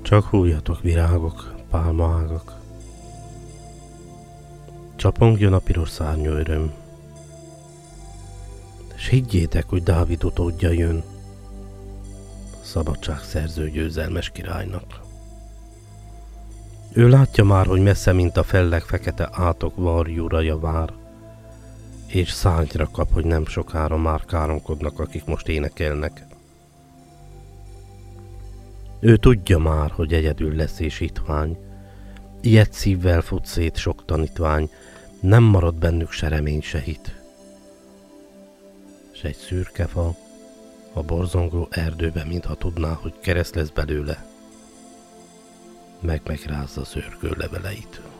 Csak hújjatok, virágok, pálmaágak. Csapongjon a piros szárnyú öröm. S higgyétek, hogy Dávid utódja jön, szabadságszerző győzelmes királynak. Ő látja már, hogy messze, mint a felleg fekete átok varjúraja vár, és szárnyra kap, hogy nem sokára már káromkodnak, akik most énekelnek. Ő tudja már, hogy egyedül lesz és hitvány, ilyet szívvel fut szét sok tanítvány, nem marad bennük se remény, se hit. S egy szürke fa a borzongó erdőben, mintha tudná, hogy kereszt lesz belőle, megrázza szőrkő leveleit.